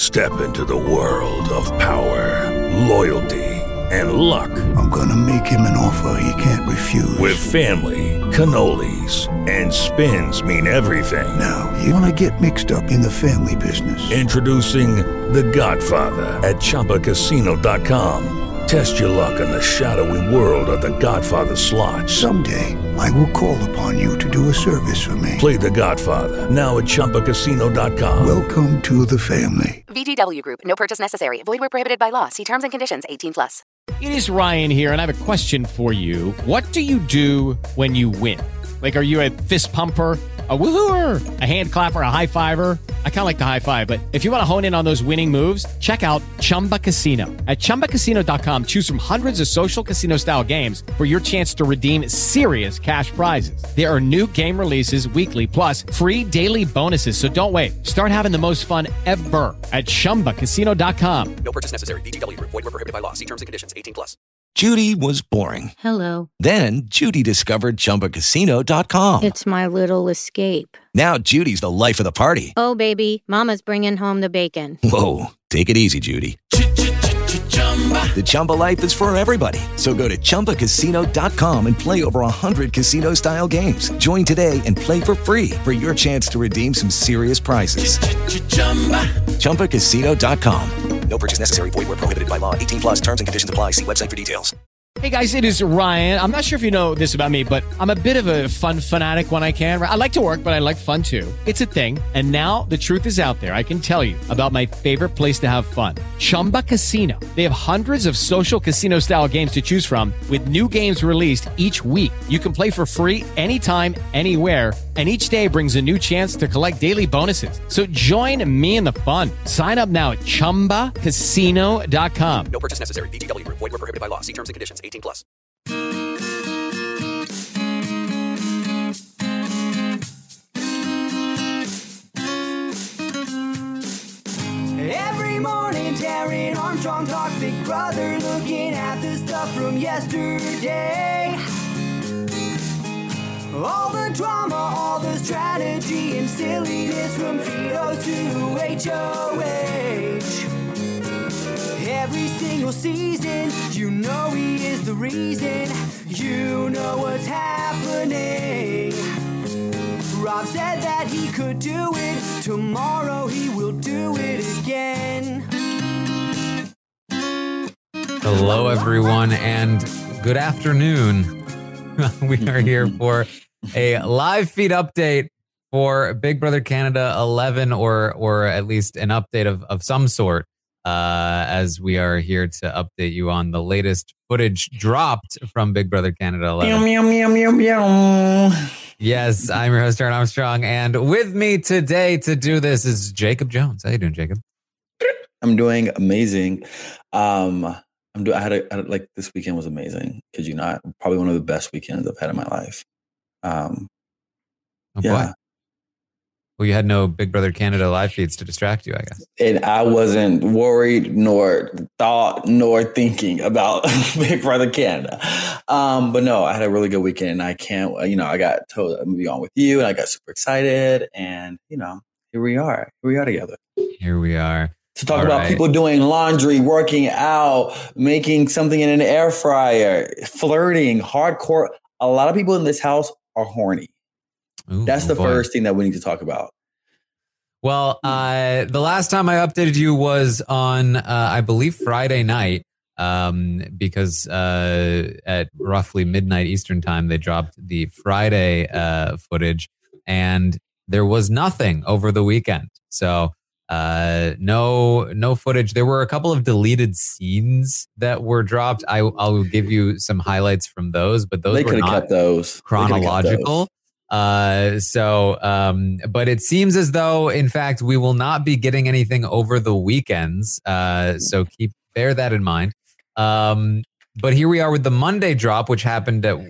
Step into the world of power, loyalty, and luck. I'm gonna make him an offer he can't refuse. With family, cannolis, and spins mean everything. Now, you wanna get mixed up in the family business. Introducing The Godfather at ChumbaCasino.com. Test your luck in the shadowy world of The Godfather slot. Someday, I will call upon you to do a service for me. Play The Godfather now at ChumbaCasino.com. Welcome to the family. VGW Group. No purchase necessary. Void where prohibited by law. See terms and conditions. 18+. It is Ryan here, and I have a question for you. What do you do when you win? Like, are you a fist pumper, a woohooer, a hand clapper, a high fiver? I kind of like the high five, but if you want to hone in on those winning moves, check out Chumba Casino. At ChumbaCasino.com, choose from hundreds of social casino-style games for your chance to redeem serious cash prizes. There are new game releases weekly, plus free daily bonuses. So don't wait. Start having the most fun ever at ChumbaCasino.com. No purchase necessary. VGW Group. Void where prohibited by law. See terms and conditions. 18+. Judy was boring. Hello. Then Judy discovered ChumbaCasino.com. It's my little escape. Now Judy's the life of the party. Oh, baby, mama's bringing home the bacon. Whoa, take it easy, Judy. The Chumba life is for everybody. So go to ChumbaCasino.com and play over 100 casino-style games. Join today and play for free for your chance to redeem some serious prizes. ChumbaCasino.com. No purchase necessary. Void where prohibited by law. 18+. Terms and conditions apply. See website for details. Hey guys, it is Ryan. I'm not sure if you know this about me, but I'm a bit of a fun fanatic when I can. I like to work, but I like fun too. It's a thing. And now the truth is out there. I can tell you about my favorite place to have fun. Chumba Casino. They have hundreds of social casino style games to choose from with new games released each week. You can play for free anytime, anywhere. And each day brings a new chance to collect daily bonuses. So join me in the fun. Sign up now at ChumbaCasino.com. No purchase necessary. VGW Group. Void where prohibited by law. See terms and conditions. 18+. Every morning, Darren Armstrong talks Big Brother, looking at the stuff from yesterday. All the drama, all the strategy and silliness from Fido to HOH. Every single season, you know he is the reason. You know what's happening. Rob said that he could do it. Tomorrow he will do it again. Hello, everyone, and good afternoon. We are here for a live feed update for Big Brother Canada 11, or at least an update of some sort, as we are here to update you on the latest footage dropped from Big Brother Canada 11. Meow, meow, meow, meow, meow. Yes, I'm your host, Darren Armstrong, and with me today to do this is Jacob Jones. How you doing, Jacob? I'm doing amazing. I had like this weekend was amazing. Kid you not, probably one of the best weekends I've had in my life. Yeah. Boy. Well, you had no Big Brother Canada live feeds to distract you, I guess. And I wasn't worried nor thought nor thinking about Big Brother Canada. But no, I had a really good weekend, and I can't, I got told I'm going to be on with you, and I got super excited, and, here we are. Here we are together. Here we are. To talk about people doing laundry, working out, making something in an air fryer, flirting, hardcore. A lot of people in this house are horny. Ooh, that's the first thing that we need to talk about. Well, the last time I updated you was on, I believe, Friday night, because at roughly midnight Eastern time, they dropped the Friday footage, and there was nothing over the weekend. So no footage. There were a couple of deleted scenes that were dropped. I'll give you some highlights from those, but those were not kept those chronological. But it seems as though, in fact, we will not be getting anything over the weekends. So bear that in mind. But here we are with the Monday drop, which happened at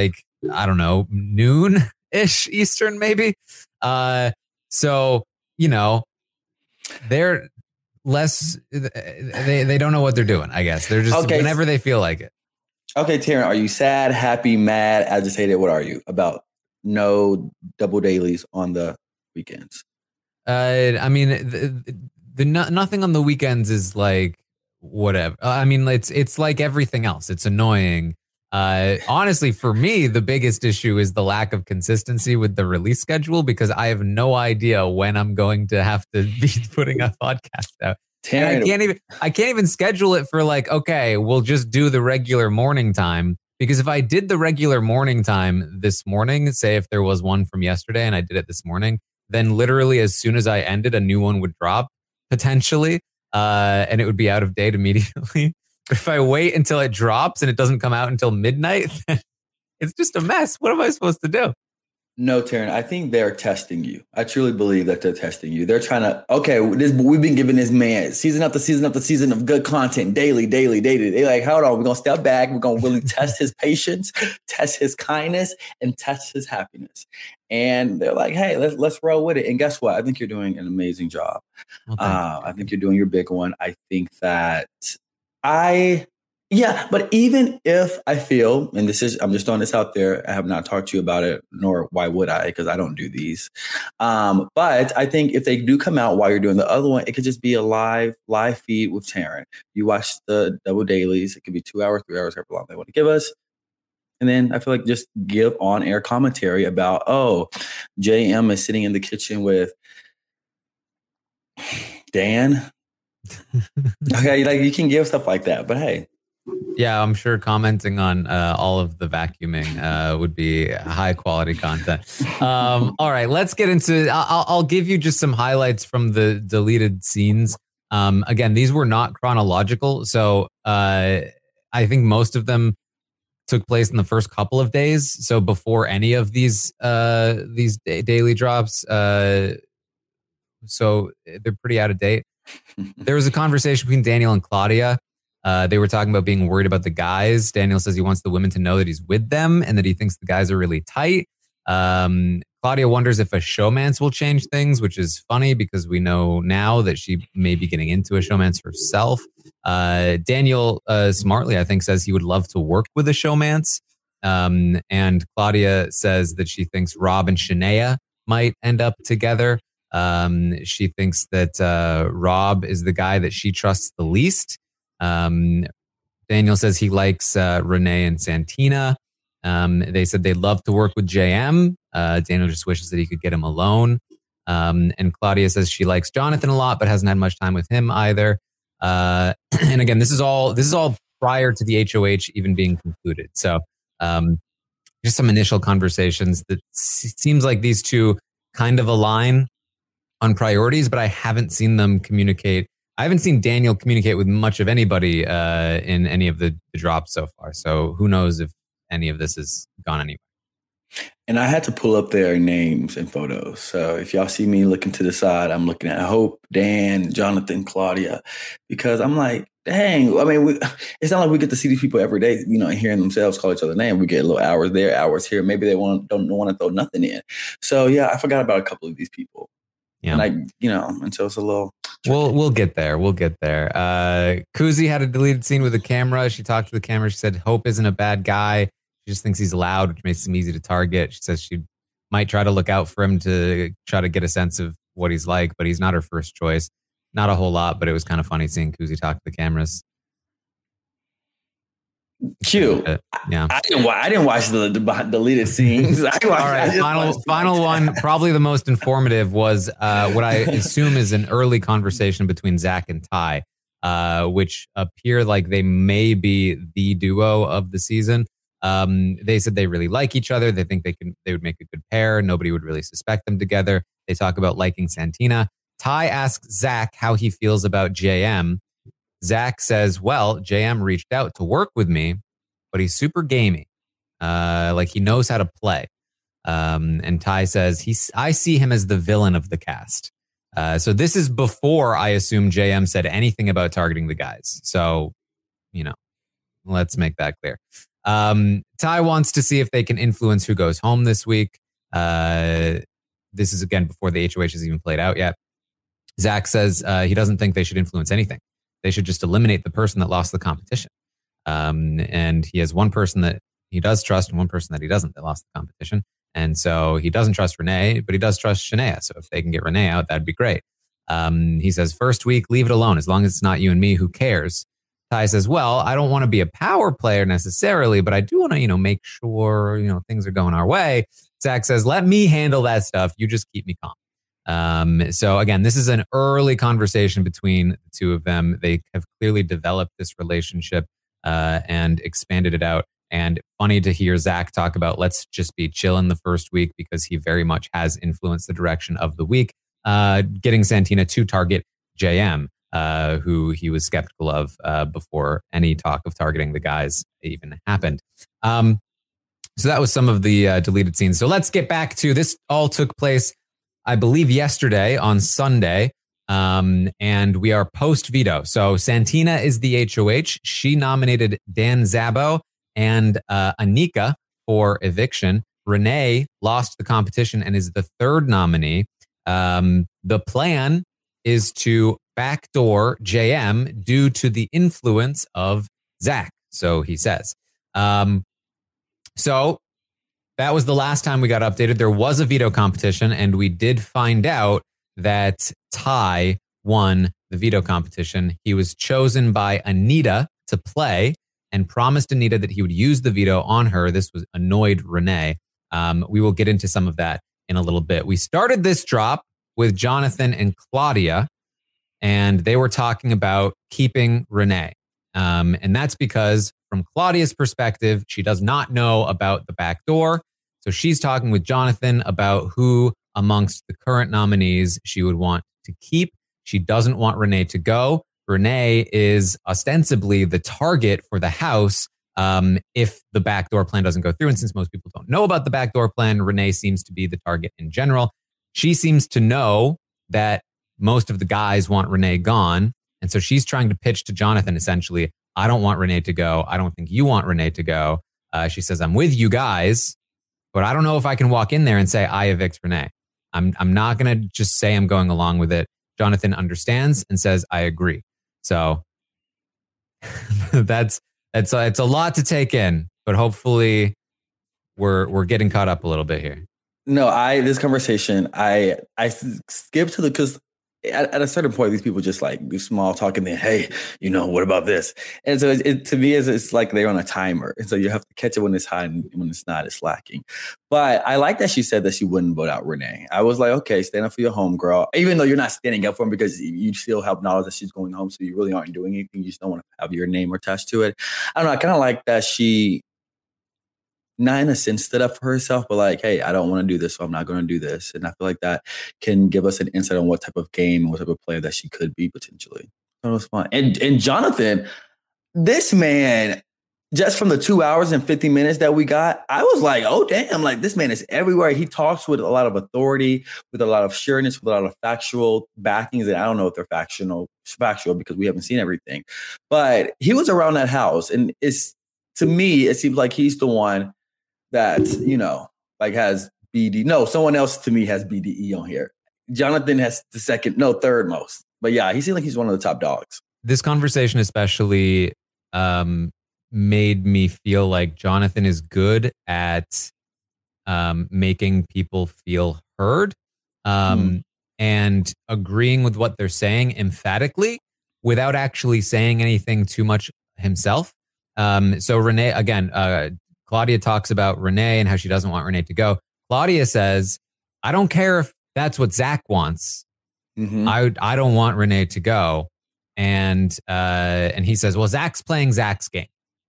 noon-ish Eastern, maybe. So, they're less, they don't know what they're doing, I guess. They're just whenever they feel like it. Okay, Taryn, are you sad, happy, mad, agitated? What are you about? No double dailies on the weekends. I mean, nothing on the weekends is like whatever. I mean, it's like everything else. It's annoying. Honestly, for me, the biggest issue is the lack of consistency with the release schedule because I have no idea when I'm going to have to be putting a podcast out. And I can't even schedule it for like, okay, we'll just do the regular morning time. Because if I did the regular morning time this morning, say if there was one from yesterday and I did it this morning, then literally as soon as I ended, a new one would drop potentially, and it would be out of date immediately. But if I wait until it drops and it doesn't come out until midnight, it's just a mess. What am I supposed to do? No, Taryn, I think they're testing you. I truly believe that they're testing you. They're trying to, okay, we've been giving this man season after season after season of good content daily. They're like, hold on, we're going to step back. We're going to really test his patience, test his kindness, and test his happiness. And they're like, hey, let's roll with it. And guess what? I think you're doing an amazing job. I think you're doing your big one. I think that but even if I feel, and I'm just throwing this out there, I have not talked to you about it, nor why would I, because I don't do these. But I think if they do come out while you're doing the other one, it could just be a live feed with Taryn. You watch the double dailies. It could be 2 hours, 3 hours, however long they want to give us. And then I feel like just give on-air commentary about, JM is sitting in the kitchen with Dan. Okay, like you can give stuff like that, but hey. Yeah, I'm sure commenting on all of the vacuuming would be high quality content. All right, let's get into. I'll give you just some highlights from the deleted scenes. Again, these were not chronological, so I think most of them took place in the first couple of days. So before any of these daily drops, so they're pretty out of date. There was a conversation between Daniel and Claudia. They were talking about being worried about the guys. Daniel says he wants the women to know that he's with them and that he thinks the guys are really tight. Claudia wonders if a showmance will change things, which is funny because we know now that she may be getting into a showmance herself. Daniel smartly, I think, says he would love to work with a showmance. And Claudia says that she thinks Rob and Shania might end up together. She thinks that Rob is the guy that she trusts the least. Daniel says he likes Renee and Santina. They said they'd love to work with JM. Daniel just wishes that he could get him alone. And Claudia says she likes Jonathan a lot, but hasn't had much time with him either. And again, this is all prior to the HOH even being concluded. So just some initial conversations that seems like these two kind of align on priorities, but I haven't seen them communicate. I haven't seen Daniel communicate with much of anybody in any of the drops so far. So who knows if any of this has gone anywhere. And I had to pull up their names and photos. So if y'all see me looking to the side, I'm looking at Hope, Dan, Jonathan, Claudia, because I'm like, dang, I mean, it's not like we get to see these people every day, and hearing themselves call each other name. We get little hours there, hours here. Maybe they don't want to throw nothing in. So yeah, I forgot about a couple of these people. Yeah. And and so it's a little tricky. We'll get there. Kuzi had a deleted scene with the camera. She talked to the camera. She said Hope isn't a bad guy. She just thinks he's loud, which makes him easy to target. She says she might try to look out for him to try to get a sense of what he's like, but he's not her first choice. Not a whole lot, but it was kind of funny seeing Kuzi talk to the cameras. Cute. Yeah. I didn't watch the deleted scenes. All right. Final one, probably the most informative, was what I assume is an early conversation between Zach and Ty, which appear like they may be the duo of the season. They said they really like each other. They think they would make a good pair. Nobody would really suspect them together. They talk about liking Santina. Ty asks Zach how he feels about JM. Zach says, well, JM reached out to work with me, but he's super gamey. Like he knows how to play. And Ty says, I see him as the villain of the cast. So this is before I assume JM said anything about targeting the guys. So, let's make that clear. Ty wants to see if they can influence who goes home this week. This is, again, before the HOH has even played out yet. Zach says he doesn't think they should influence anything. They should just eliminate the person that lost the competition. And he has one person that he does trust and one person that he doesn't that lost the competition. And so he doesn't trust Renee, but he does trust Shania. So if they can get Renee out, that'd be great. He says, first week, leave it alone. As long as it's not you and me, who cares? Ty says, well, I don't want to be a power player necessarily, but I do want to, make sure, things are going our way. Zach says, let me handle that stuff. You just keep me calm. So again, this is an early conversation between the two of them. They have clearly developed this relationship and expanded it out. And funny to hear Zach talk about, let's just be chilling the first week, because he very much has influenced the direction of the week, getting Santina to target JM. Who he was skeptical of before any talk of targeting the guys even happened. So that was some of the deleted scenes. So let's get back to this. All took place, I believe, yesterday on Sunday, and we are post veto. So Santina is the HOH. She nominated Dan Zabo and Anika for eviction. Renee lost the competition and is the third nominee. The plan is to backdoor JM due to the influence of Zach, so he says. So that was the last time we got updated. There was a veto competition, and we did find out that Ty won the veto competition. He was chosen by Anita to play and promised Anita that he would use the veto on her. This was annoyed Renee. We will get into some of that in a little bit. We started this drop with Jonathan and Claudia, and they were talking about keeping Renee. And that's because from Claudia's perspective, she does not know about the back door. So she's talking with Jonathan about who amongst the current nominees she would want to keep. She doesn't want Renee to go. Renee is ostensibly the target for the house if the backdoor plan doesn't go through. And since most people don't know about the backdoor plan, Renee seems to be the target in general. She seems to know that most of the guys want Renee gone. And so she's trying to pitch to Jonathan, essentially, I don't want Renee to go. I don't think you want Renee to go. She says, I'm with you guys, but I don't know if I can walk in there and say, I evict Renee. I'm not going to just say I'm going along with it. Jonathan understands and says, I agree. So it's a lot to take in, but hopefully we're getting caught up a little bit here. No, this conversation, I skipped to because at a certain point, these people just like do small talk and then, hey, what about this? And so to me, it's like they're on a timer. And so you have to catch it when it's hot, and when it's not, it's lacking. But I like that she said that she wouldn't vote out Renee. I was like, okay, stand up for your home girl, even though you're not standing up for him because you still have knowledge that she's going home. So you really aren't doing anything. You just don't want to have your name attached to it. I don't know. I kind of like that she, not in a sense, stood up for herself, but like, hey, I don't want to do this, so I'm not going to do this. And I feel like that can give us an insight on what type of game, what type of player that she could be potentially. So it was fun. And Jonathan, this man, just from the 2 hours and 50 minutes that we got, I was like, oh, damn, like this man is everywhere. He talks with a lot of authority, with a lot of sureness, with a lot of factual backings. And I don't know if they're factual because we haven't seen everything. But he was around that house. And to me, it seems like he's the one that, has BD. No, someone else to me has BDE on here. Jonathan has the third most. But yeah, he seems like he's one of the top dogs. This conversation especially made me feel like Jonathan is good at making people feel heard and agreeing with what they're saying emphatically without actually saying anything too much himself. So Renee, again, Claudia talks about Renee and how she doesn't want Renee to go. Claudia says, I don't care if that's what Zach wants. Mm-hmm. I don't want Renee to go. And he says, well, Zach's playing Zach's game.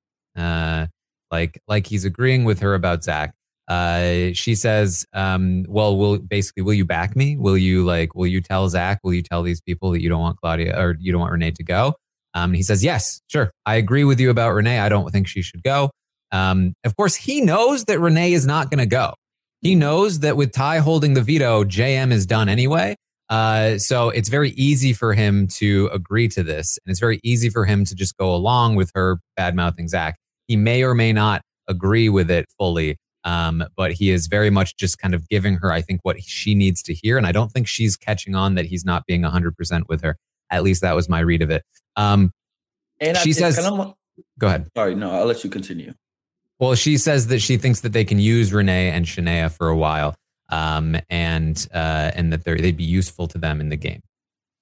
Like he's agreeing with her about Zach. She says, well, will you back me? Will you tell Zach? Will you tell these people that you don't want Claudia or you don't want Renee to go? He says, yes, sure. I agree with you about Renee. I don't think she should go. Of course, he knows that Renee is not going to go. He knows that with Ty holding the veto, JM is done anyway. So it's very easy for him to agree to this. And it's very easy for him to just go along with her bad-mouthing Zach. He may or may not agree with it fully. But he is very much just kind of giving her, I think, what she needs to hear. And I don't think she's catching on that he's not being 100% with her. At least that was my read of it. She says, go ahead. Sorry, no, I'll let you continue. Well, she says that she thinks that they can use Renee and Shania for a while, and that they'd be useful to them in the game.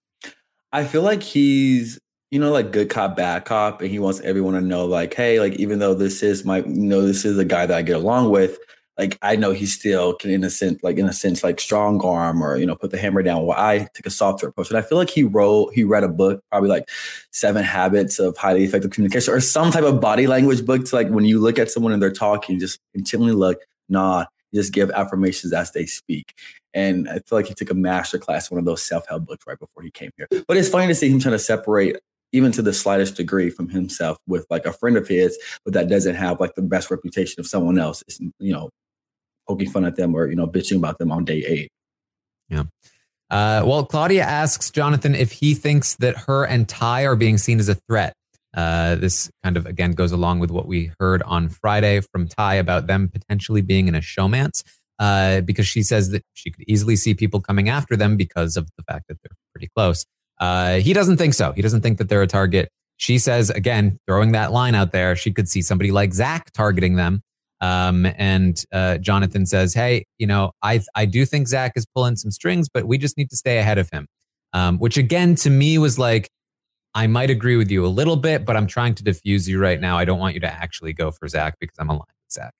I feel like he's, like good cop, bad cop, and he wants everyone to know, like, hey, like, even though this is this is a guy that I get along with, like, I know he still can, in a sense, like strong arm or, put the hammer down while I take a softer approach. And I feel like he read a book, probably like 7 Habits of Highly Effective Communication, or some type of body language book to, like, when you look at someone and they're talking, just intently look, nod, just give affirmations as they speak. And I feel like he took a master class, one of those self-help books right before he came here. But it's funny to see him trying to separate, even to the slightest degree, from himself with like a friend of his, but that doesn't have like the best reputation of someone else. It's, poking fun at them or, bitching about them on day 8. Yeah. Well, Claudia asks Jonathan if he thinks that her and Ty are being seen as a threat. This kind of, again, goes along with what we heard on Friday from Ty about them potentially being in a showmance, because she says that she could easily see people coming after them because of the fact that they're pretty close. He doesn't think so. He doesn't think that they're a target. She says, again, throwing that line out there, she could see somebody like Zach targeting them. And Jonathan says, hey, I do think Zach is pulling some strings, but we just need to stay ahead of him. Which again, to me was like, I might agree with you a little bit, but I'm trying to diffuse you right now. I don't want you to actually go for Zach because I'm aligned with Zach.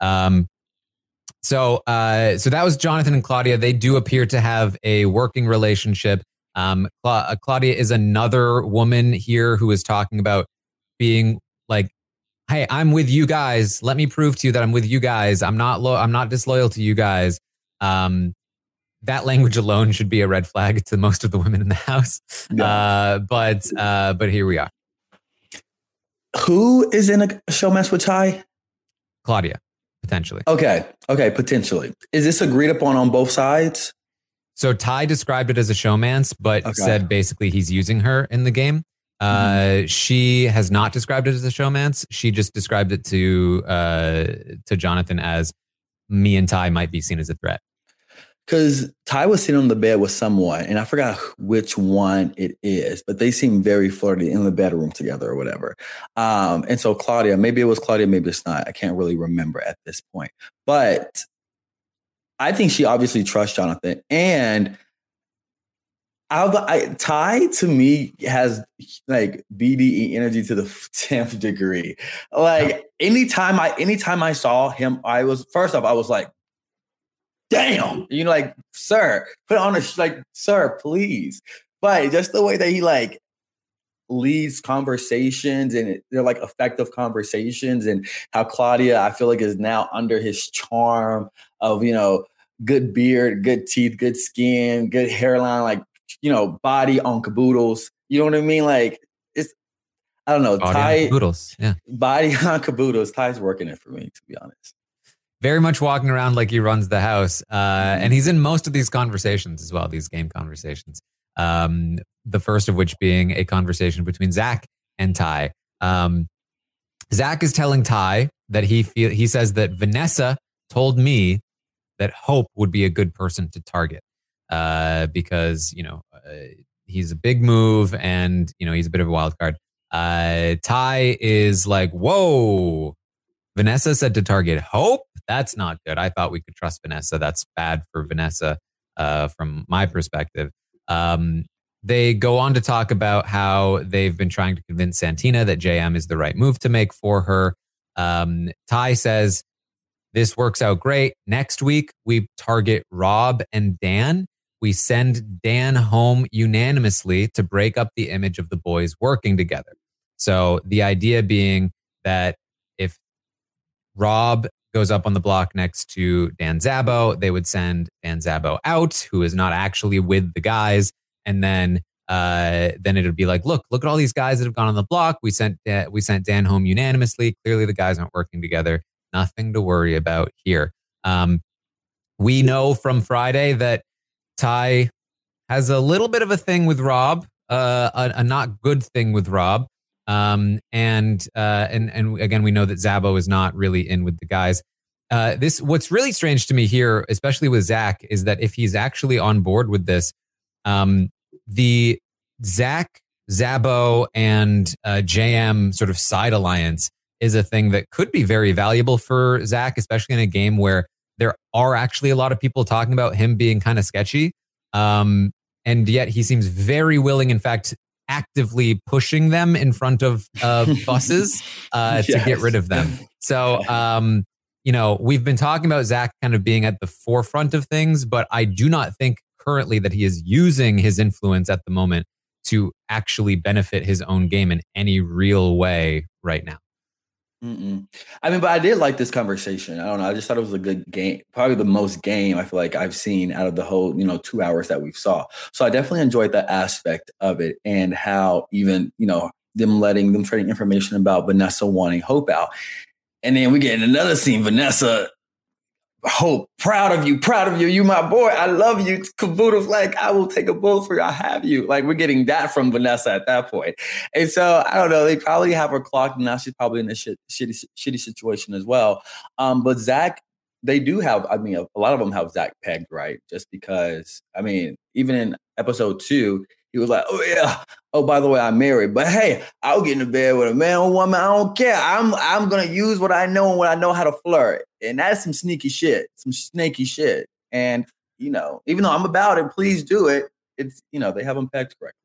So that was Jonathan and Claudia. They do appear to have a working relationship. Claudia is another woman here who is talking about being like, hey, I'm with you guys. Let me prove to you that I'm with you guys. I'm not disloyal to you guys. That language alone should be a red flag to most of the women in the house. Yeah. But here we are. Who is in a showmance with Ty? Claudia, potentially. Okay, potentially. Is this agreed upon on both sides? So Ty described it as a showmance, but said basically he's using her in the game. She has not described it as a showmance. She just described it to Jonathan as me and Ty might be seen as a threat. Because Ty was sitting on the bed with someone, and I forgot which one it is, but they seem very flirty in the bedroom together or whatever. And so Claudia, maybe it was Claudia, maybe it's not. I can't really remember at this point. But I think she obviously trusts Jonathan. And Ty, to me, has like BDE energy to the 10th degree. Like anytime I saw him, I was like, damn, like, sir, put on sir, please. But just the way that he like leads conversations, and they're like effective conversations, and how Claudia, I feel like, is now under his charm of, good beard, good teeth, good skin, good hairline, like, body on caboodles. You know what I mean? Like, it's, I don't know. Body on caboodles. Yeah. Body on caboodles. Ty's working it for me, to be honest. Very much walking around like he runs the house. And he's in most of these conversations as well, these game conversations. The first of which being a conversation between Zach and Ty. Zach is telling Ty that he says that Vanessa told me that Hope would be a good person to target. Because, he's a big move and, he's a bit of a wild card. Ty is like, whoa, Vanessa said to target Hope? That's not good. I thought we could trust Vanessa. That's bad for Vanessa, from my perspective. They go on to talk about how they've been trying to convince Santina that JM is the right move to make for her. Ty says, this works out great. Next week, we target Rob and Dan. We send Dan home unanimously to break up the image of the boys working together. So the idea being that if Rob goes up on the block next to Dan Zabo, they would send Dan Zabo out, who is not actually with the guys. And then it would be like, look at all these guys that have gone on the block. We sent Dan home unanimously. Clearly the guys aren't working together. Nothing to worry about here. We know from Friday that Ty has a little bit of a thing with Rob, a not good thing with Rob. And again, we know that Zabo is not really in with the guys. What's really strange to me here, especially with Zach, is that if he's actually on board with this, the Zach, Zabo, and JM sort of side alliance is a thing that could be very valuable for Zach, especially in a game where there are actually a lot of people talking about him being kind of sketchy. And and yet he seems very willing, in fact, actively pushing them in front of buses to get rid of them. So, we've been talking about Zach kind of being at the forefront of things, but I do not think currently that he is using his influence at the moment to actually benefit his own game in any real way right now. I mean, but I did like this conversation. I don't know. I just thought it was a good game. Probably the most game I feel like I've seen out of the whole, 2 hours that we've saw. So I definitely enjoyed that aspect of it, and how even, them trading information about Vanessa wanting Hope out. And then we get in another scene, Vanessa, Hope, proud of you. You my boy. I love you. Kabuto's like, I will take a bullet for you. I have you. Like, we're getting that from Vanessa at that point. And so, I don't know. They probably have her clocked. Now she's probably in a shitty situation as well. But Zach, they do have, a lot of them have Zach pegged, right? Just because, even in episode 2, he was like, oh, yeah. Oh, by the way, I'm married. But hey, I'll get into bed with a man or woman. I don't care. I'm going to use what I know and what I know how to flirt. And that's some sneaky shit, some snaky shit. And, even though I'm about it, please do it. It's, they have them pegged correctly.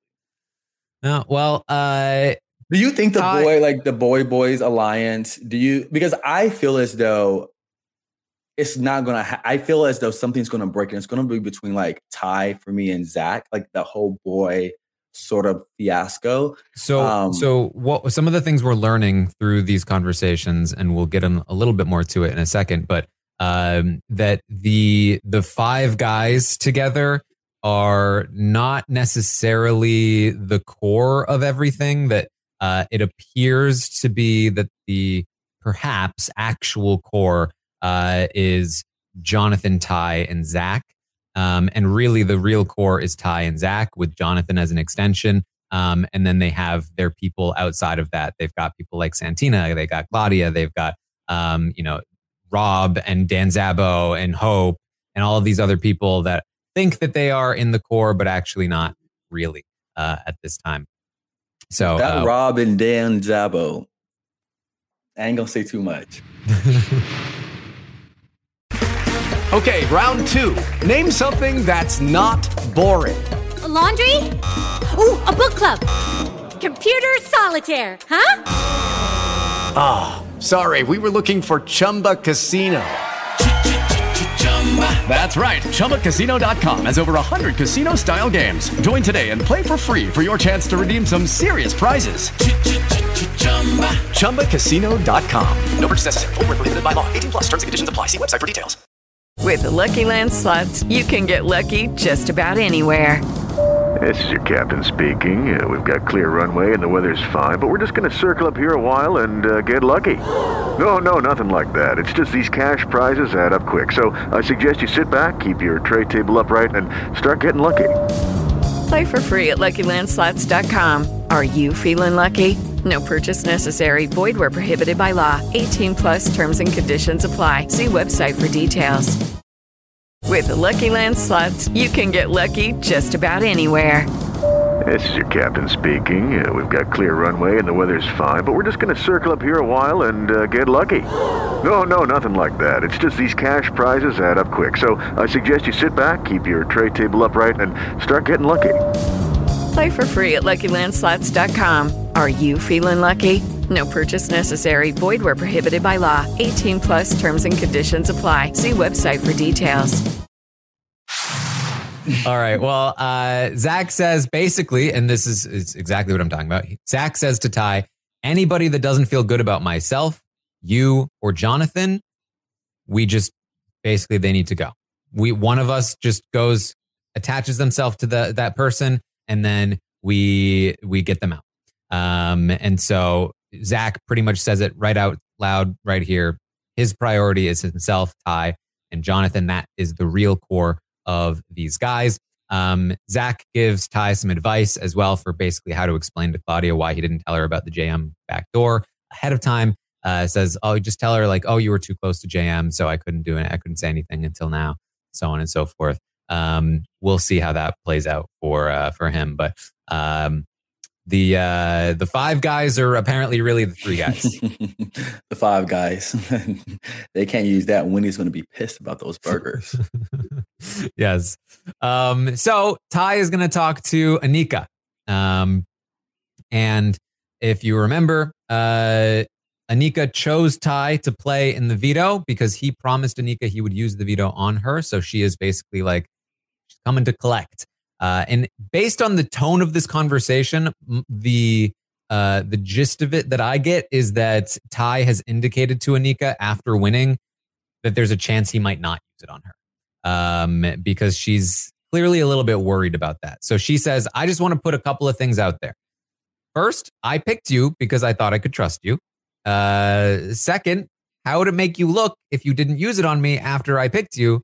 Do you think the boys alliance, because I feel as though it's not going to, I feel as though something's going to break, and it's going to be between like Ty for me and Zach, like the whole boy sort of fiasco. So what some of the things we're learning through these conversations, and we'll get a little bit more to it in a second, but that the 5 guys together are not necessarily the core of everything. That it appears to be that the perhaps actual core is Jonathan, Ty, and Zach. And really the real core is Ty and Zach, with Jonathan as an extension. And then they have their people outside of that. They've got people like Santina, they got Claudia, they've got, Rob and Dan Zabo and Hope and all of these other people that think that they are in the core, but actually not really at this time. So that Rob and Dan Zabo, I ain't gonna say too much. Okay, round 2. Name something that's not boring. A laundry? Ooh, a book club. Computer solitaire, huh? Ah, sorry, we were looking for Chumba Casino. That's right, ChumbaCasino.com has over 100 casino-style games. Join today and play for free for your chance to redeem some serious prizes. ChumbaCasino.com. No purchase necessary. Void where prohibited by law. 18+. Terms and conditions apply. See website for details. With the Lucky Land Slots, you can get lucky just about anywhere. This is your captain speaking. We've got clear runway and the weather's fine, but we're just going to circle up here a while and get lucky. No, nothing like that. It's just these cash prizes add up quick. So I suggest you sit back, keep your tray table upright, and start getting lucky. Play for free at LuckyLandSlots.com. Are you feeling lucky? No purchase necessary. Void where prohibited by law. 18+ terms and conditions apply. See website for details. With the Lucky Land Slots, you can get lucky just about anywhere. This is your captain speaking. We've got clear runway and the weather's fine, but we're just going to circle up here a while and get lucky. No, nothing like that. It's just these cash prizes add up quick. So I suggest you sit back, keep your tray table upright, and start getting lucky. Play for free at LuckyLandSlots.com. Are you feeling lucky? No purchase necessary. Void where prohibited by law. 18+ terms and conditions apply. See website for details. All right. Well, Zach says basically, and this is exactly what I'm talking about. Zach says to Ty, anybody that doesn't feel good about myself, you, or Jonathan, we just basically, they need to go. One of us just goes, attaches themselves to that person, and then we get them out. And so Zach pretty much says it right out loud right here. His priority is himself, Ty, and Jonathan. That is the real core of these guys. Zach gives Ty some advice as well for basically how to explain to Claudia why he didn't tell her about the JM back door ahead of time. Says, just tell her like, you were too close to JM, so I couldn't do it. I couldn't say anything until now, so on and so forth. We'll see how that plays out for him. But The five guys are apparently really the three guys. The five guys. They can't use that. Winnie's going to be pissed about those burgers. Yes. So Ty is going to talk to Anika. And if you remember, Anika chose Ty to play in the veto because he promised Anika he would use the veto on her. So she is basically like, she's coming to collect. And based on the tone of this conversation, the gist of it that I get is that Ty has indicated to Anika after winning that there's a chance he might not use it on her, because she's clearly a little bit worried about that. So she says, I just want to put a couple of things out there. First, I picked you because I thought I could trust you. Second, how would it make you look if you didn't use it on me after I picked you?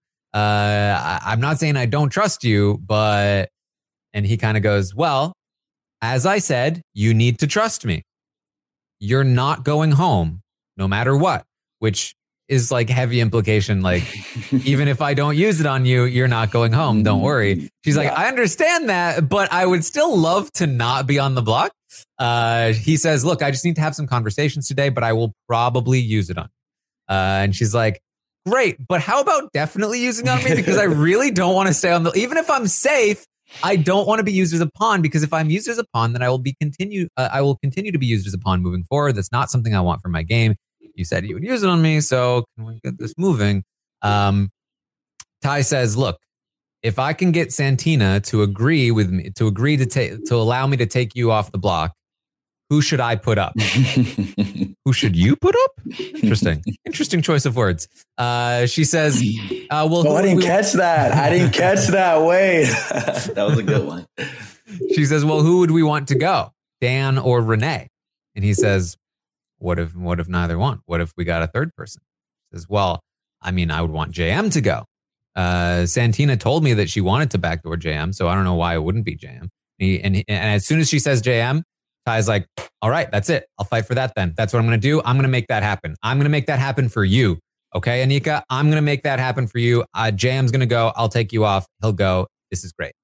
I'm not saying I don't trust you, but, and he kind of goes, well, as I said, you need to trust me. You're not going home no matter what, which is like heavy implication. Like, even if I don't use it on you, you're not going home. Don't worry. She's like, I understand that, but I would still love to not be on the block. He says, look, I just need to have some conversations today, but I will probably use it on you. And she's like, great, but how about definitely using on me? Because I really don't want to stay on the, even if I'm safe, I don't want to be used as a pawn, because if I'm used as a pawn, then I will continue to be used as a pawn moving forward. That's not something I want for my game. You said you would use it on me, so can we get this moving? Ty says, look, if I can get Santina to agree with me, to allow me to take you off the block, who should I put up? Who should you put up? Interesting choice of words. She says, well, I didn't catch that. Wait, that was a good one. She says, well, who would we want to go? Dan or Renee? And he says, what if neither one? What if we got a third person? She says, well, I mean, I would want JM to go. Santina told me that she wanted to backdoor JM, so I don't know why it wouldn't be JM. And as soon as she says JM, Ty's like, all right, that's it. I'll fight for that then. That's what I'm going to do. I'm going to make that happen. I'm going to make that happen for you. Okay, Anika, I'm going to make that happen for you. JM's going to go. I'll take you off. He'll go. This is great.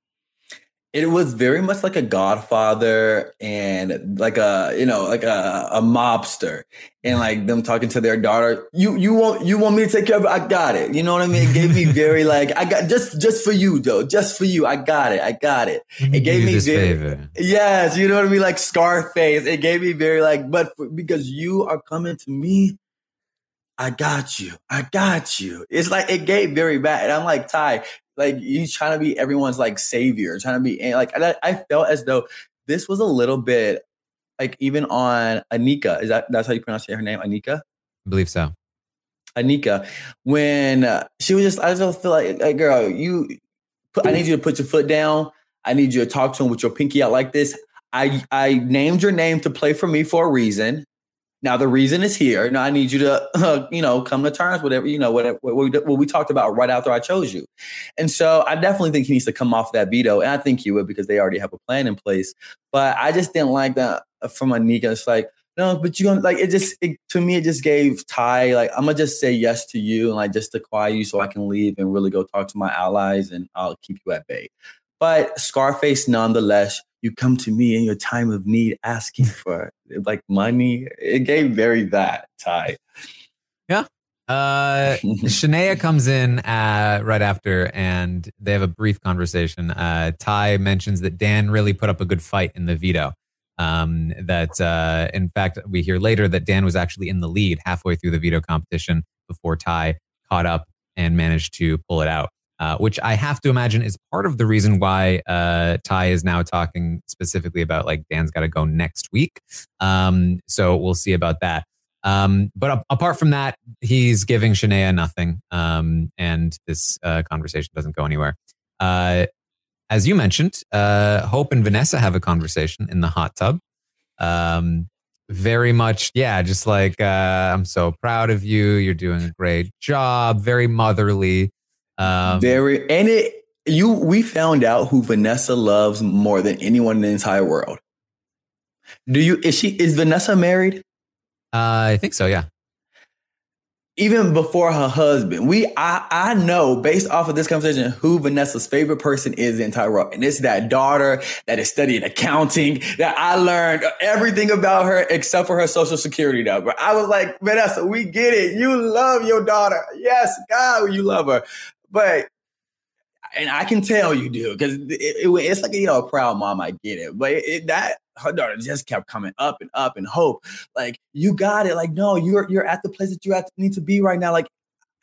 It was very much like a Godfather and like a mobster, and like them talking to their daughter. You want me to take care of it? I got it. You know what I mean? It gave me very like, I got just for you though, just for you. I got it. It gave me very favor. Yes, you know what I mean? Like Scarface. It gave me very like, because you are coming to me, I got you. It's like it gave very bad, and I'm like, Ty. Like, he's trying to be everyone's like savior, trying to be like, I felt as though this was a little bit like even on Anika. That's how you pronounce her name? Anika? I believe so. Anika, when she was I just feel like girl, I need you to put your foot down. I need you to talk to him with your pinky out like this. I named your name to play for me for a reason. Now the reason is here. Now I need you to, come to terms, whatever what we talked about right after I chose you. And so I definitely think he needs to come off that veto. And I think he would, because they already have a plan in place. But I just didn't like that from Anika. It's like, no, but you're gonna like to me, it just gave Ty, like, I'm gonna just say yes to you and like just to quiet you so I can leave and really go talk to my allies and I'll keep you at bay. But Scarface, nonetheless, you come to me in your time of need asking for like money. It gave very that, Ty. Yeah. Shania comes in right after and they have a brief conversation. Ty mentions that Dan really put up a good fight in the veto. In fact, we hear later that Dan was actually in the lead halfway through the veto competition before Ty caught up and managed to pull it out. Which I have to imagine is part of the reason why Ty is now talking specifically about like Dan's got to go next week. So we'll see about that. But apart from that, he's giving Shania nothing. And this conversation doesn't go anywhere. As you mentioned, Hope and Vanessa have a conversation in the hot tub. Very much, just like, I'm so proud of you. You're doing a great job. Very motherly. We found out who Vanessa loves more than anyone in the entire world. Is Vanessa married? I think so, yeah. even before her husband, I know based off of this conversation who Vanessa's favorite person is in the entire world. And it's that daughter that is studying accounting, that I learned everything about her except for her social security number. I was like, Vanessa, we get it. You love your daughter. Yes, God, you love her. But, and I can tell you do, because it's like, a proud mom, I get it. But her daughter just kept coming up and up, and Hope, like, you got it. Like, no, you're at the place that you need to be right now. Like,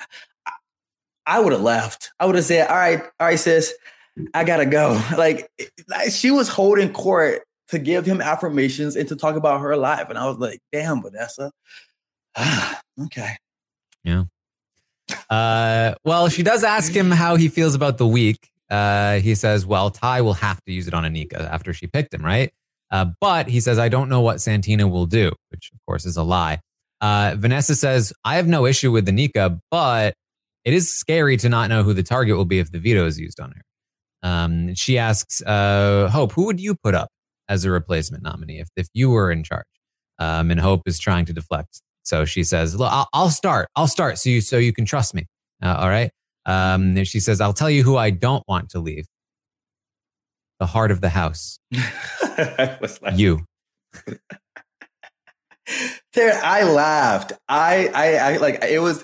I would have left. I would have said, all right, sis, I gotta go. Like, she was holding court to give him affirmations and to talk about her life. And I was like, damn, Vanessa. Okay. Yeah. Well, she does ask him how he feels about the week. He says, well, Ty will have to use it on Anika after she picked him, right? But he says, I don't know what Santina will do, which of course is a lie. Vanessa says, I have no issue with Anika, but it is scary to not know who the target will be if the veto is used on her. She asks, Hope, who would you put up as a replacement nominee if you were in charge? And Hope is trying to deflect. So she says, look, I'll start so you can trust me. All right. And she says, I'll tell you who I don't want to leave. The heart of the house. You. Terry, I laughed. I like, it was,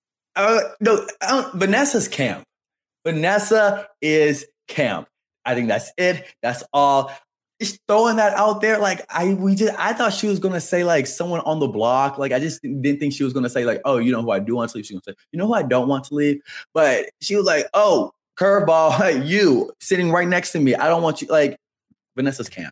Vanessa's camp. Vanessa is camp. I think that's it. That's all. Just throwing that out there, like I thought she was gonna say like someone on the block. Like I just didn't think she was gonna say like, oh, you know who I do want to leave. She's gonna say, you know who I don't want to leave. But she was like, oh, curveball, you sitting right next to me. I don't want you. Like Vanessa's camp.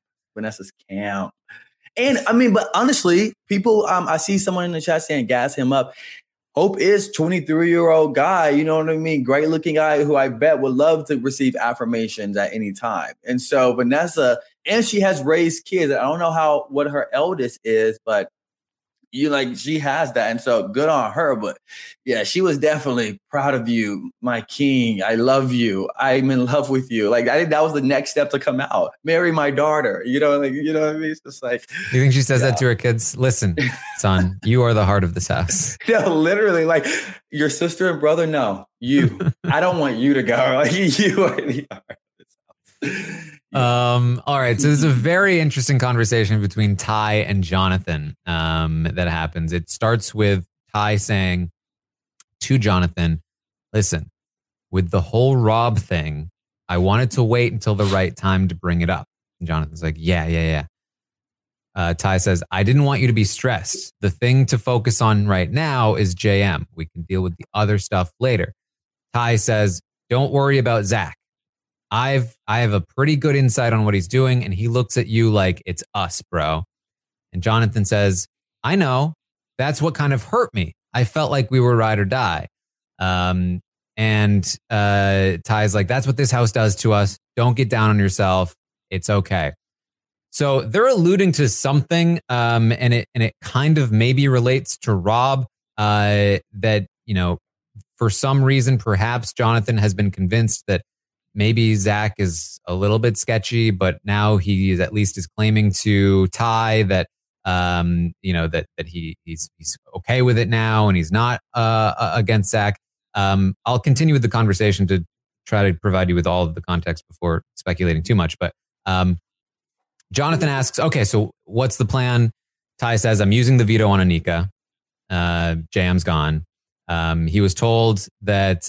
And I mean, but honestly, people, I see someone in the chat saying gas him up. Hope is 23-year-old guy, you know what I mean? Great looking guy who I bet would love to receive affirmations at any time. And so Vanessa, and she has raised kids. I don't know what her eldest is, but she has that. And so good on her. But yeah, she was definitely proud of you, my king. I love you. I'm in love with you. Like, I think that was the next step to come out. Marry my daughter. You know what I mean? It's just like. You think she says that to her kids? Listen, son, you are the heart of this house. No, literally, like your sister and brother. No, you. I don't want you to go. Like, you are the heart of this house. All right. So there's a very interesting conversation between Ty and Jonathan that happens. It starts with Ty saying to Jonathan, listen, with the whole Rob thing, I wanted to wait until the right time to bring it up. And Jonathan's like, yeah. Ty says, I didn't want you to be stressed. The thing to focus on right now is JM. We can deal with the other stuff later. Ty says, don't worry about Zach. I have a pretty good insight on what he's doing, and he looks at you like it's us, bro. And Jonathan says, I know. That's what kind of hurt me. I felt like we were ride or die. And Ty's like, that's what this house does to us. Don't get down on yourself. It's okay. So they're alluding to something, and it kind of maybe relates to Rob, that, for some reason, perhaps Jonathan has been convinced that maybe Zach is a little bit sketchy, but now he at least is claiming to Ty that, that he's okay with it now and he's not against Zach. I'll continue with the conversation to try to provide you with all of the context before speculating too much. But Jonathan asks, okay, so what's the plan? Ty says, I'm using the veto on Anika. JM's gone. He was told that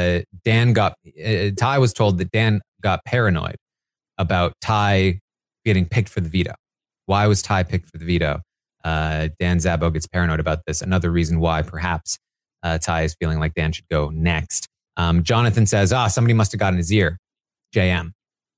Ty was told that Dan got paranoid about Ty getting picked for the veto. Why was Ty picked for the veto? Dan Zabo gets paranoid about this. Another reason why perhaps Ty is feeling like Dan should go next. Jonathan says, somebody must have gotten his ear. JM.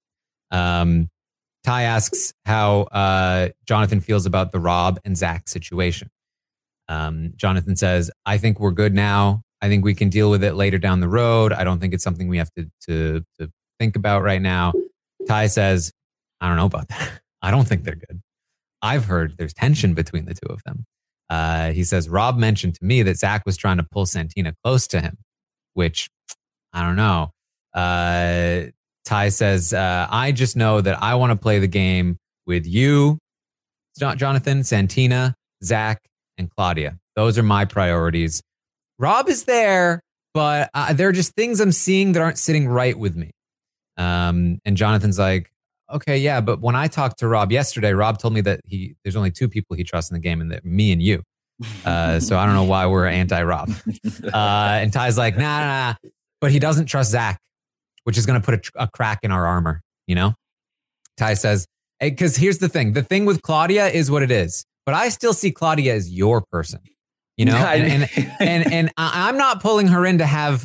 Ty asks how Jonathan feels about the Rob and Zach situation. Jonathan says, I think we're good now. I think we can deal with it later down the road. I don't think it's something we have to think about right now. Ty says, I don't know about that. I don't think they're good. I've heard there's tension between the two of them. He says, Rob mentioned to me that Zach was trying to pull Santina close to him, which I don't know. Ty says, I just know that I want to play the game with you, Jonathan, Santina, Zach, and Claudia. Those are my priorities. Rob is there, but there are just things I'm seeing that aren't sitting right with me. And Jonathan's like, okay, yeah, but when I talked to Rob yesterday, Rob told me that there's only 2 people he trusts in the game, and that me and you. So I don't know why we're anti-Rob. And Ty's like, nah. But he doesn't trust Zach, which is going to put a crack in our armor, you know? Ty says, because here's the thing with Claudia is what it is, but I still see Claudia as your person, you know? And I'm not pulling her in to have,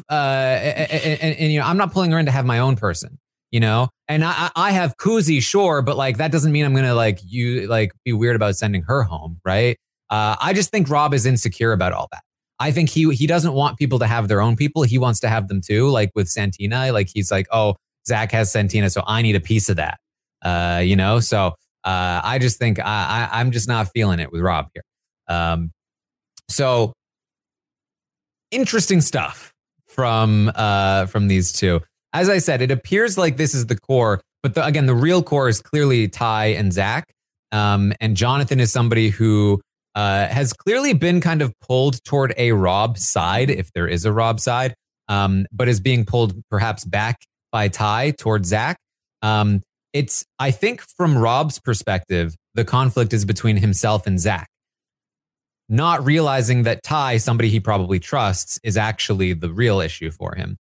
I'm not pulling her in to have my own person, you know? And I have Kuzi, sure, but like, that doesn't mean I'm going to be weird about sending her home, right? I just think Rob is insecure about all that. I think he doesn't want people to have their own people. He wants to have them too. Like with Santina, like he's like, oh, Zach has Santina, so I need a piece of that. You know, so I just think I'm just not feeling it with Rob here. So interesting stuff from these two. As I said, it appears like this is the core, but again, the real core is clearly Ty and Zach. And Jonathan is somebody who has clearly been kind of pulled toward a Rob side, if there is a Rob side, but is being pulled perhaps back by Ty toward Zach. I think from Rob's perspective, the conflict is between himself and Zach, not realizing that Ty, somebody he probably trusts, is actually the real issue for him.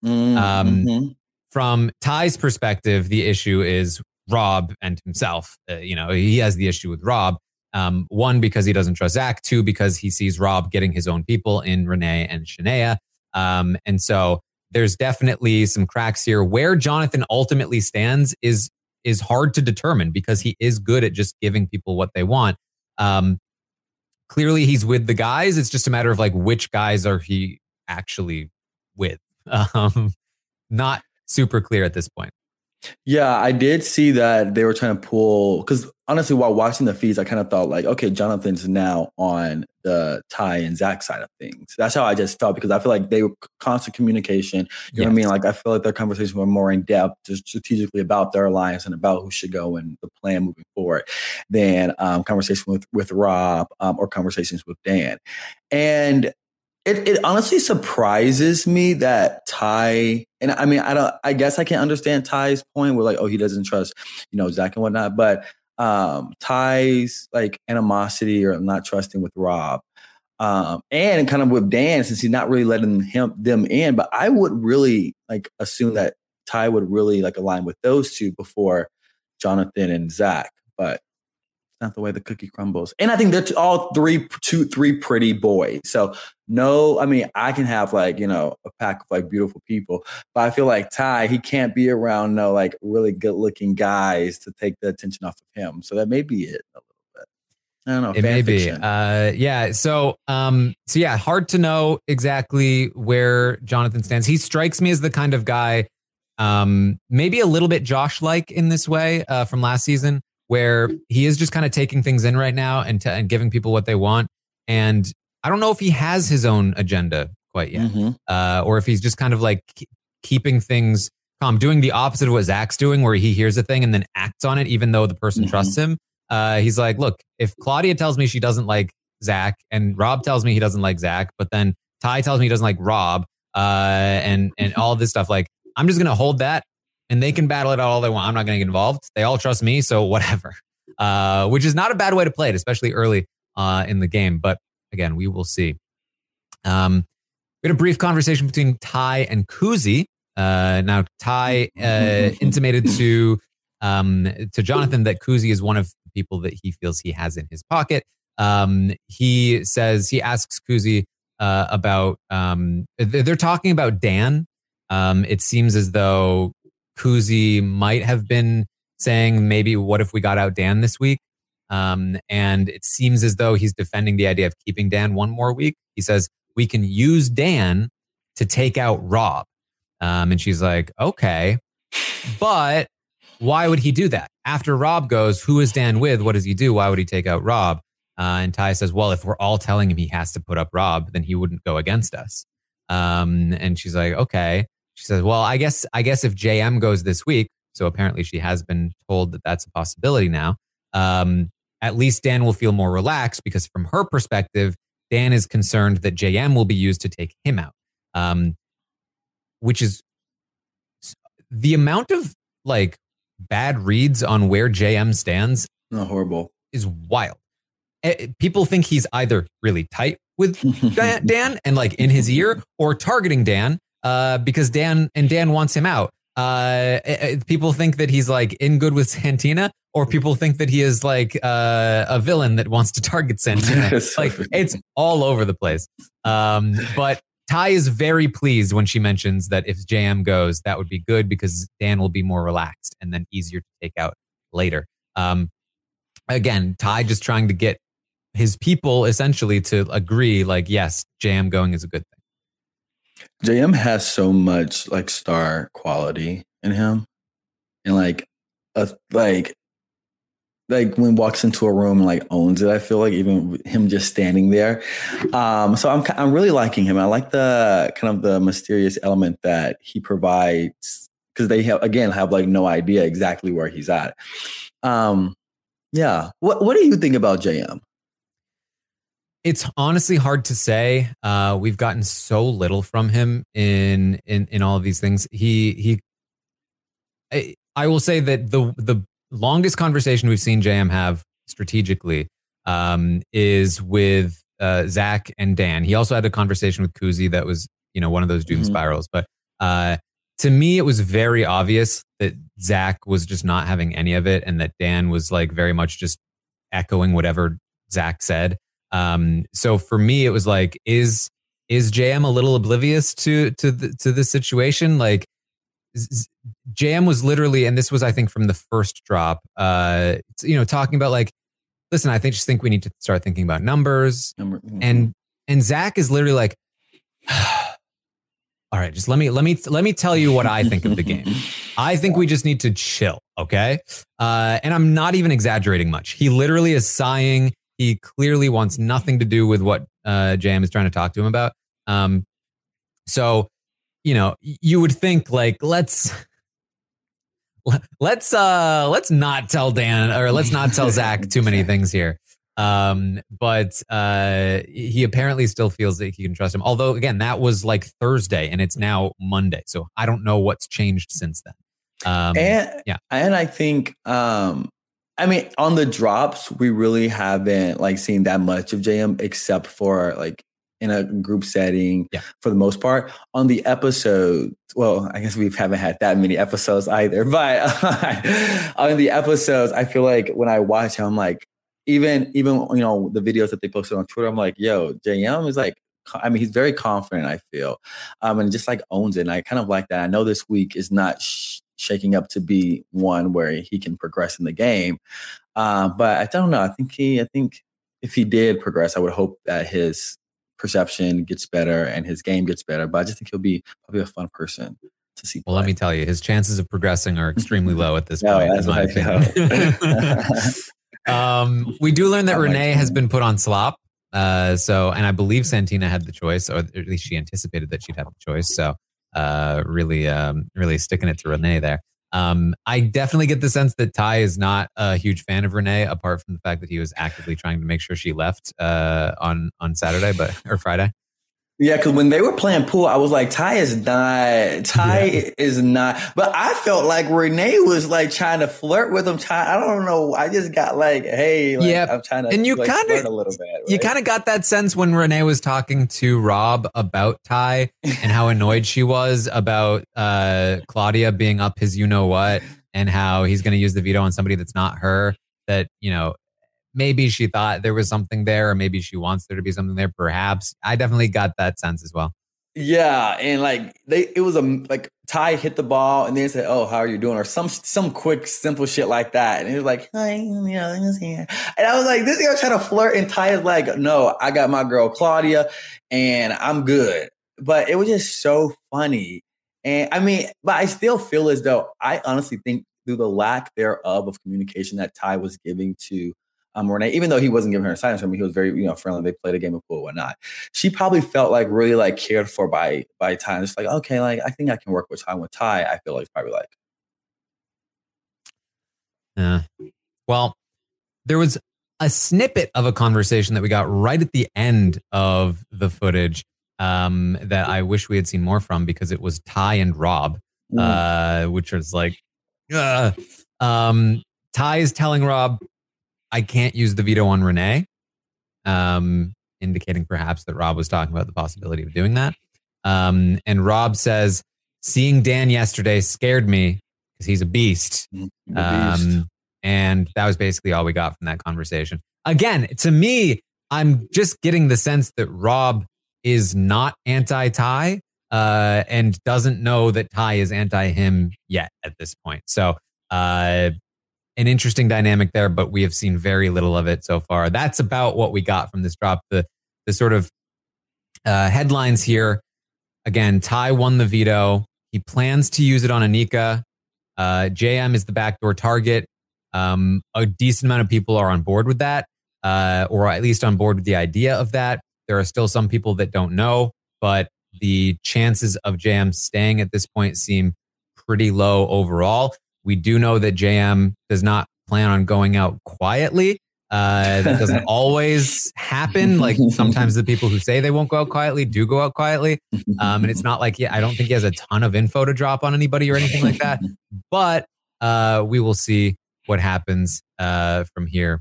From Ty's perspective, the issue is Rob and himself. He has the issue with Rob. 1, because he doesn't trust Zach. 2, because he sees Rob getting his own people in Renee and Shania. And so there's definitely some cracks here. Where Jonathan ultimately stands is hard to determine because he is good at just giving people what they want. Clearly he's with the guys. It's just a matter of like, which guys are he actually with? Not super clear at this point. Yeah, I did see that they were trying to pull, because honestly, while watching the feeds, I kind of thought like, okay, Jonathan's now on the Ty and Zach side of things. That's how I just felt, because I feel like they were constant communication. You know what I mean? Like, I feel like their conversations were more in depth, just strategically about their alliance and about who should go and the plan moving forward than conversation with Rob or conversations with Dan. And it honestly surprises me that Ty, and I mean, I guess I can understand Ty's point where like, oh, he doesn't trust, Zach and whatnot, but Ty's like animosity or not trusting with Rob, and kind of with Dan, since he's not really letting them in. But I would really like assume that Ty would really like align with those two before Jonathan and Zach, but not the way the cookie crumbles. And I think they're all three pretty boys. So no, I mean, I can have like, a pack of like beautiful people, but I feel like Ty, he can't be around no like really good looking guys to take the attention off of him. So that may be it a little bit. I don't know. It may be. Yeah. So yeah, hard to know exactly where Jonathan stands. He strikes me as the kind of guy, maybe a little bit Josh-like in this way from last season, where he is just kind of taking things in right now and giving people what they want. And I don't know if he has his own agenda quite yet, or if he's just kind of like keeping things calm, doing the opposite of what Zach's doing, where he hears a thing and then acts on it, even though the person trusts him. He's like, look, if Claudia tells me she doesn't like Zach and Rob tells me he doesn't like Zach, but then Ty tells me he doesn't like Rob, and all this stuff, like, I'm just going to hold that. And they can battle it out all they want. I'm not going to get involved. They all trust me, so whatever. Which is not a bad way to play it, especially early in the game. But again, we will see. We had a brief conversation between Ty and Kuzi. Now, Ty intimated to Jonathan that Kuzi is one of the people that he feels he has in his pocket. He asks Kuzi about, they're talking about Dan. It seems as though Kuzi might have been saying, maybe what if we got out Dan this week? And it seems as though he's defending the idea of keeping Dan one more week. He says, we can use Dan to take out Rob. And she's like, okay, but why would he do that? After Rob goes, who is Dan with? What does he do? Why would he take out Rob? And Ty says, well, if we're all telling him he has to put up Rob, then he wouldn't go against us. And she's like, okay. She says, well, I guess if JM goes this week, so apparently she has been told that that's a possibility now, at least Dan will feel more relaxed, because from her perspective, Dan is concerned that JM will be used to take him out, which is the amount of like bad reads on where JM stands. Horrible. Is wild. People think he's either really tight with Dan and like in his ear, or targeting Dan because Dan wants him out. People think that he's like in good with Santina, or people think that he is like a villain that wants to target Santina. Like it's all over the place. But Ty is very pleased when she mentions that if JM goes, that would be good because Dan will be more relaxed and then easier to take out later. Again, Ty just trying to get his people essentially to agree, like, yes, JM going is a good thing. JM has so much like star quality in him, and like when he walks into a room and like owns it. I feel like even him just standing there. So I'm really liking him. I like the kind of the mysterious element that he provides because they have like no idea exactly where he's at. Yeah. What do you think about JM? It's honestly hard to say. We've gotten so little from him in all of these things. I will say that the longest conversation we've seen JM have strategically is with Zach and Dan. He also had a conversation with Kuzi that was, one of those doom spirals. But to me, it was very obvious that Zach was just not having any of it, and that Dan was like very much just echoing whatever Zach said. So for me, it was like, is JM a little oblivious to this situation? Like JM was literally, and this was, I think, from the first drop, talking about like, listen, I just think we need to start thinking about numbers. And Zach is literally like, all right, just let me tell you what I think of the game. I think we just need to chill. Okay. And I'm not even exaggerating much. He literally is sighing. He clearly wants nothing to do with what JM is trying to talk to him about. So, you would think like, let's not tell Dan, or let's not tell Zach too many things here. But he apparently still feels that he can trust him. Although again, that was like Thursday and it's now Monday. So I don't know what's changed since then. And I think, on the drops, we really haven't like seen that much of JM except for like in a group setting for the most part. On the episode, well, I guess we haven't had that many episodes either, but on the episodes, I feel like when I watch him, I'm like, even the videos that they posted on Twitter, I'm like, yo, JM is like, he's very confident, I feel, and just like owns it. And I kind of like that. I know this week is not shaking up to be one where he can progress in the game. But I don't know. I think if he did progress, I would hope that his perception gets better and his game gets better. But I just think he'll be probably a fun person to see. Well, let me tell you, his chances of progressing are extremely low at this point. That's what I feel. We do learn that Renee has been put on slop. And I believe Santina had the choice, or at least she anticipated that she'd have the choice. So really sticking it to Renee there. I definitely get the sense that Ty is not a huge fan of Renee, apart from the fact that he was actively trying to make sure she left on Saturday, or Friday. Yeah, because when they were playing pool, I was like, Ty is not. But I felt like Renee was like trying to flirt with him. I don't know. I just got like, hey, like, I'm trying to and you like, kind flirt a little bit. Right? You kind of got that sense when Renee was talking to Rob about Ty and how annoyed she was about Claudia being up his you-know-what and how he's going to use the veto on somebody that's not her, that, maybe she thought there was something there, or maybe she wants there to be something there. Perhaps. I definitely got that sense as well. Yeah, and like it was like Ty hit the ball and then said, "Oh, how are you doing?" or some quick simple shit like that, and he was like, "Hi, here." And I was like, "This guy trying to flirt," and Ty is like, "No, I got my girl Claudia, and I'm good." But it was just so funny, and but I still feel as though I honestly think through the lack thereof of communication that Ty was giving to Renee, even though he wasn't giving her a silence, he was very, friendly. They played a game of pool, whatnot. She probably felt like really like cared for by Ty. Just like, okay, like I think I can work with Ty. With Ty, I feel like it's probably like. Yeah. Well, there was a snippet of a conversation that we got right at the end of the footage that I wish we had seen more from, because it was Ty and Rob, which was like, Ty is telling Rob, I can't use the veto on Renee, indicating perhaps that Rob was talking about the possibility of doing that. And Rob says, seeing Dan yesterday scared me because he's a beast. And that was basically all we got from that conversation. Again, to me, I'm just getting the sense that Rob is not anti-Ty and doesn't know that Ty is anti-him yet at this point. So an interesting dynamic there, but we have seen very little of it so far. That's about what we got from this drop. The sort of headlines here. Again, Ty won the veto. He plans to use it on Anika. JM is the backdoor target. A decent amount of people are on board with that, or at least on board with the idea of that. There are still some people that don't know, but the chances of JM staying at this point seem pretty low overall. We do know that JM does not plan on going out quietly. That doesn't always happen. Like sometimes the people who say they won't go out quietly do go out quietly. And it's not like, I don't think he has a ton of info to drop on anybody or anything like that. But we will see what happens from here.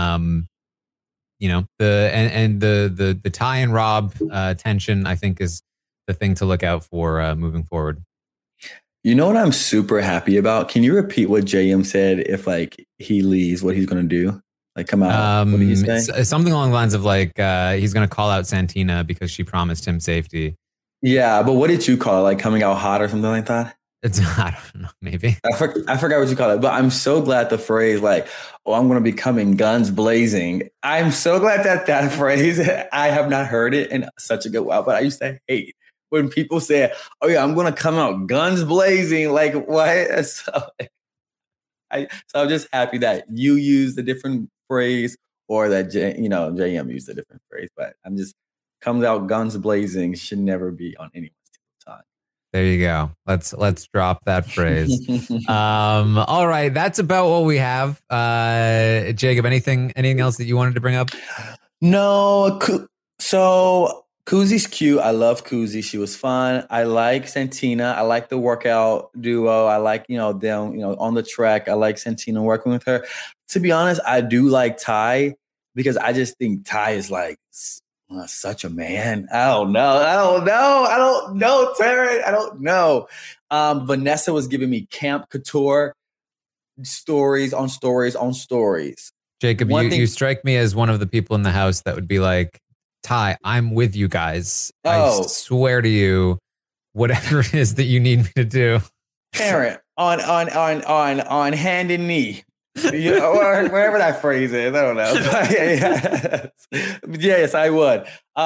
The Ty and Rob tension, I think, is the thing to look out for moving forward. You know what I'm super happy about? Can you repeat what JM said if like he leaves, what he's going to do? Like come out? What did he say? Something along the lines of like he's going to call out Santina because she promised him safety. Yeah, but what did you call it? Like coming out hot or something like that? I don't know, maybe. I forgot what you call it, but I'm so glad the phrase like, oh, I'm going to be coming guns blazing. I'm so glad that phrase, I have not heard it in such a good while, but I used to hate when people say, oh yeah, I'm going to come out guns blazing. Like what? So I'm just happy that you used a different phrase or that, JM used a different phrase, but I'm just comes out guns blazing should never be on anyone's tongue. There you go. Let's drop that phrase. All right, that's about what we have. Jacob, anything else that you wanted to bring up? No. So Kuzi's cute. I love Kuzi. She was fun. I like Santina. I like the workout duo. I like them on the track. I like Santina working with her. To be honest, I do like Ty because I just think Ty is like such a man. I don't know, Taryn. I don't know. Vanessa was giving me Camp Couture stories on stories on stories. Jacob, you strike me as one of the people in the house that would be like, Ty, I'm with you guys. I swear to you, whatever it is that you need me to do. Parent on hand and knee. Or wherever that phrase is, I don't know. Yes, I would.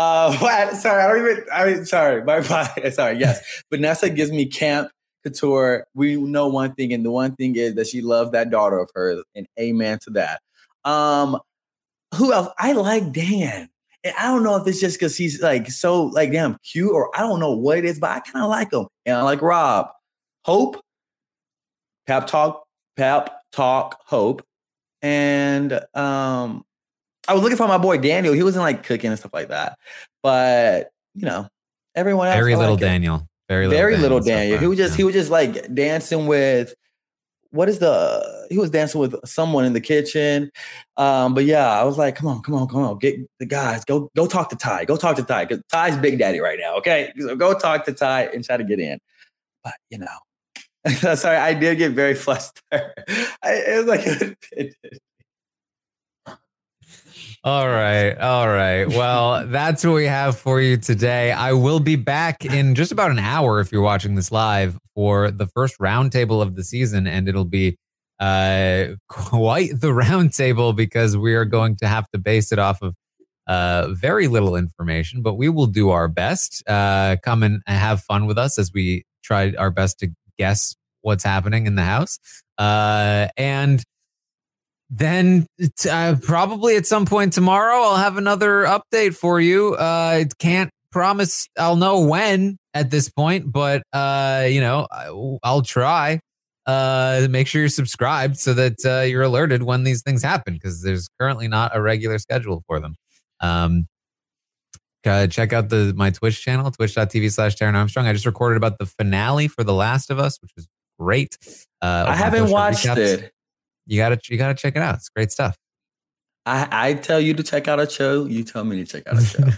Sorry. Yes, Vanessa gives me Camp Couture. We know one thing, and the one thing is that she loves that daughter of hers, and amen to that. Who else? I like Dan, and I don't know if it's just because he's like so like damn cute, or I don't know what it is, but I kind of like him, and I like Rob, Hope, Pep Talk, Hope, and I was looking for my boy Daniel. He wasn't like cooking and stuff like that, but everyone else. Very little Daniel. Very little Daniel. He was just like dancing with. He was dancing with someone in the kitchen. But yeah, I was like, come on, get the guys. Go talk to Ty. Go talk to Ty because Ty's big daddy right now. Okay, so go talk to Ty and try to get in. But sorry, I did get very flustered. It was like All right. Well, that's what we have for you today. I will be back in just about an hour if you're watching this live for the first roundtable of the season, and it'll be quite the roundtable because we are going to have to base it off of very little information, but we will do our best. Come and have fun with us as we try our best to guess what's happening in the house. And then probably at some point tomorrow, I'll have another update for you. I can't promise I'll know when at this point, but I'll try. make sure you're subscribed so that you're alerted when these things happen, because there's currently not a regular schedule for them. Check out my Twitch channel, twitch.tv/Taran Armstrong. I just recorded about the finale for The Last of Us, which was great. I haven't watched it. You gotta check it out. It's great stuff. I tell you to check out a show. You tell me to check out a show.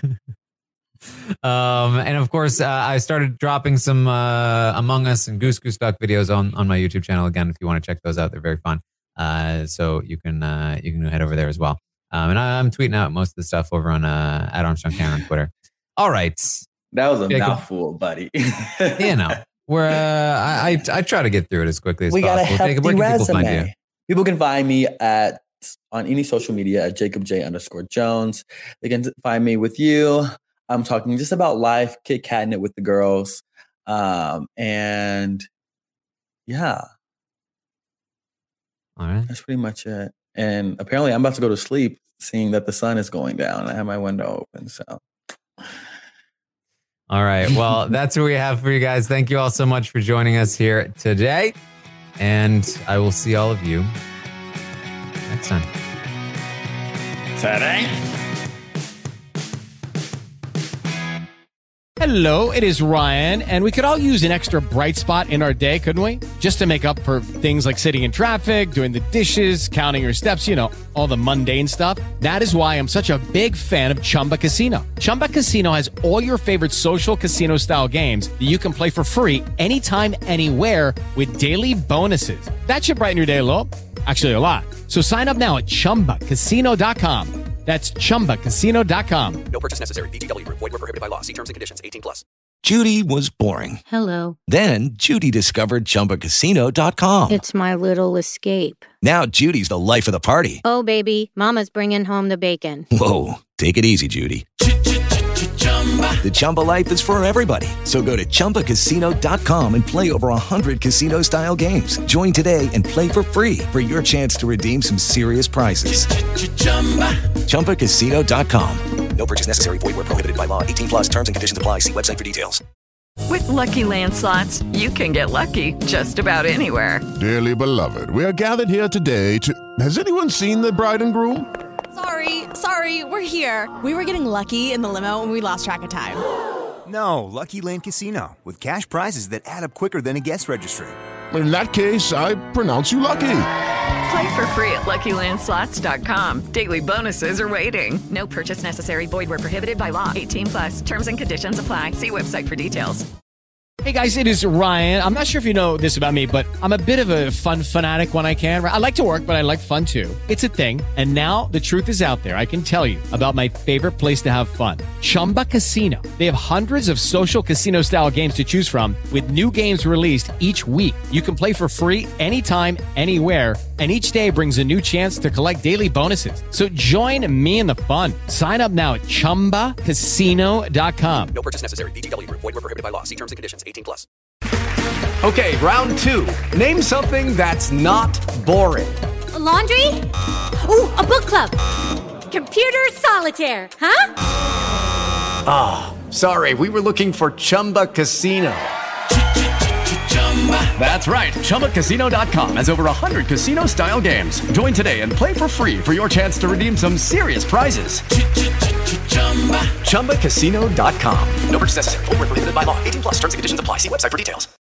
And of course, I started dropping some Among Us and Goose Duck videos on my YouTube channel again. If you want to check those out, they're very fun. So you can head over there as well. And I'm tweeting out most of the stuff over on at Armstrong Taran on Twitter. All right, that was a mouthful, buddy. You know, where I try to get through it as quickly as possible. We got a hefty resume. People find you? People can find me on any social media at JacobJ_Jones. They can find me with you. I'm talking just about life, catting it with the girls. And yeah. All right. That's pretty much it. And apparently I'm about to go to sleep seeing that the sun is going down. I have my window open, so. All right. Well, that's what we have for you guys. Thank you all so much for joining us here today. And I will see all of you next time. Today. Hello, it is Ryan, and we could all use an extra bright spot in our day, couldn't we? Just to make up for things like sitting in traffic, doing the dishes, counting your steps, you know, all the mundane stuff. That is why I'm such a big fan of Chumba Casino. Chumba Casino has all your favorite social casino-style games that you can play for free anytime, anywhere with daily bonuses. That should brighten your day a little. Actually, a lot. So sign up now at ChumbaCasino.com. That's ChumbaCasino.com. No purchase necessary. VGW Group. Void where prohibited by law. See terms and conditions. 18+. Judy was boring. Hello. Then Judy discovered ChumbaCasino.com. It's my little escape. Now Judy's the life of the party. Oh, baby, mama's bringing home the bacon. Whoa, take it easy, Judy. The Chumba life is for everybody. So go to ChumbaCasino.com and play over 100 casino-style games. Join today and play for free for your chance to redeem some serious prizes. ChumbaCasino.com. No purchase necessary. Void where prohibited by law. 18+. Terms and conditions apply. See website for details. With Lucky Land Slots, you can get lucky just about anywhere. Dearly beloved, we are gathered here today to... Has anyone seen the bride and groom? Sorry, we're here. We were getting lucky in the limo and we lost track of time. No, Lucky Land Casino, with cash prizes that add up quicker than a guest registry. In that case, I pronounce you lucky. Play for free at LuckyLandSlots.com. Daily bonuses are waiting. No purchase necessary. Void where prohibited by law. 18+. Terms and conditions apply. See website for details. Hey guys, it is Ryan. I'm not sure if you know this about me, but I'm a bit of a fun fanatic when I can. I like to work, but I like fun too. It's a thing. And now the truth is out there. I can tell you about my favorite place to have fun. Chumba Casino. They have hundreds of social casino style games to choose from with new games released each week. You can play for free anytime, anywhere. And each day brings a new chance to collect daily bonuses. So join me in the fun. Sign up now at ChumbaCasino.com. No purchase necessary. VGW Group. Void where prohibited by law. See terms and conditions. 18+. Okay, round two. Name something that's not boring. A laundry? Ooh, a book club. Computer solitaire, huh? Ah, sorry, we were looking for Chumba Casino. That's right, ChumbaCasino.com has over 100 casino-style games. Join today and play for free for your chance to redeem some serious prizes. ChumbaCasino.com. No purchase necessary. Void where prohibited by law. 18+. Terms and conditions apply. See website for details.